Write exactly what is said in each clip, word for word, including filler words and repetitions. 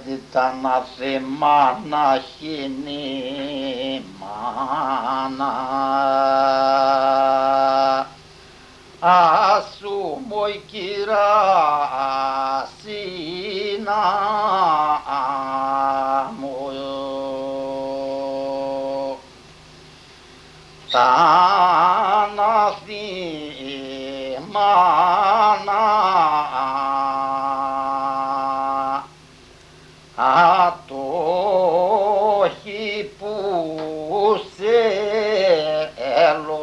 τα να θεμά να χύνει μάνα ασού μοι κυρά σύνα μου τα να θυμάνα ατόχοι που θέλω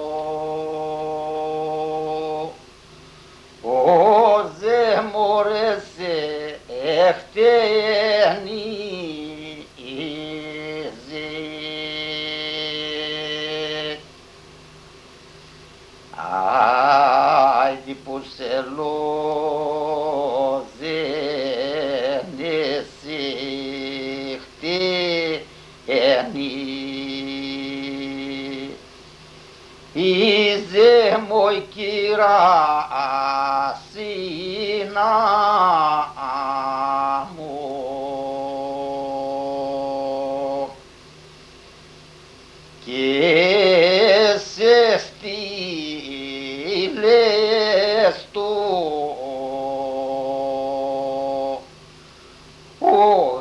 ο δε μωρέσε εχτενίζει άιντι που σελώ δεν εσύ Ιζε μοι κυρά σύνα μου και σε στήλες του ο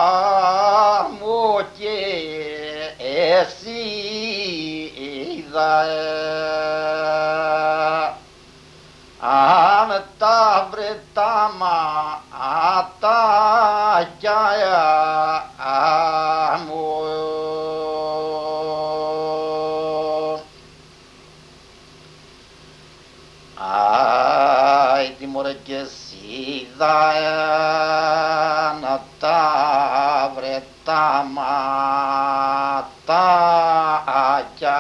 γάμο και εσύ αν τα βρετά ματάκια μου άιντι μωρέ και εσύ να τα βρετά ματάκια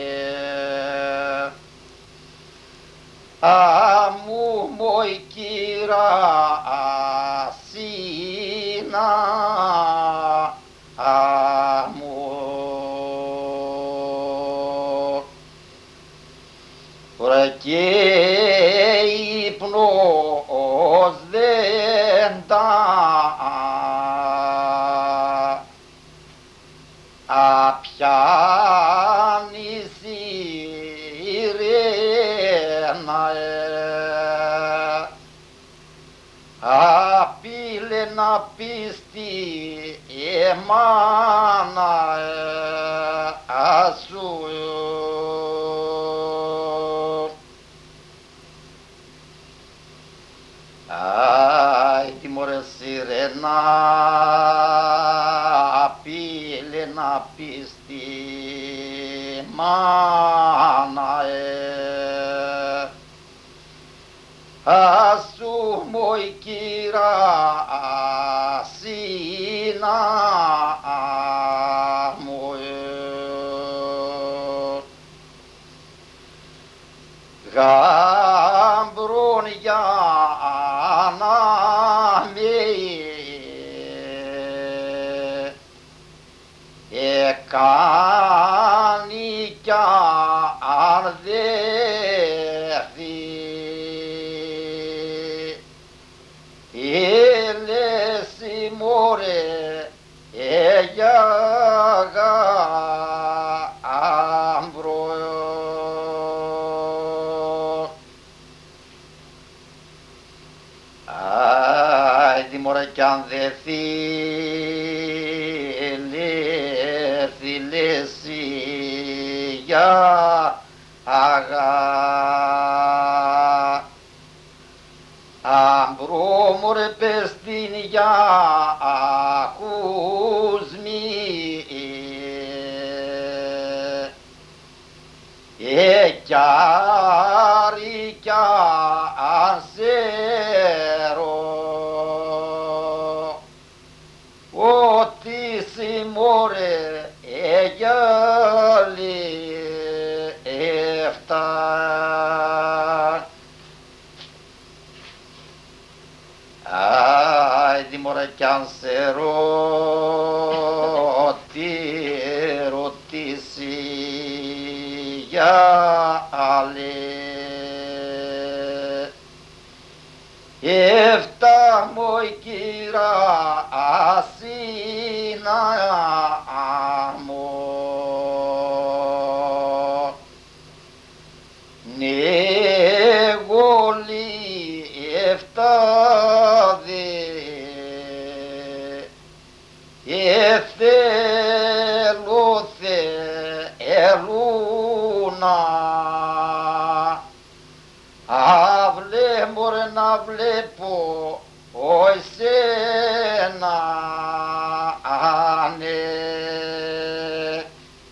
αμού μοι κυρά σύνα μου ρε και ύπνος δεν τα απιάνει σιρένα απείλε να πίστη εμάνα ασού άιντι μωρέ σιρένα απείλε να πίστη μάνα ασού μοι κυρά σύνα μου γάμπρον για να με εκάνει κι αν δέχθη έλεση μωρέ για γάμπρο άιντι μωρέ κι αν δε θέλει λέσει για αγάπη αμπρό μωρέ πες την για ακούσμη εκιάρι κι ασέρο ότι συμμόρε εγιάλει εφτά άιντι μωρέ κι αν σε ρώτη ρωτήσει για άλλη εφτά μοι ασύνα μου. Νεγόλη εφτάδε εθέλω θελούνα αυλέ μωρέ να βλέπω ο εσένα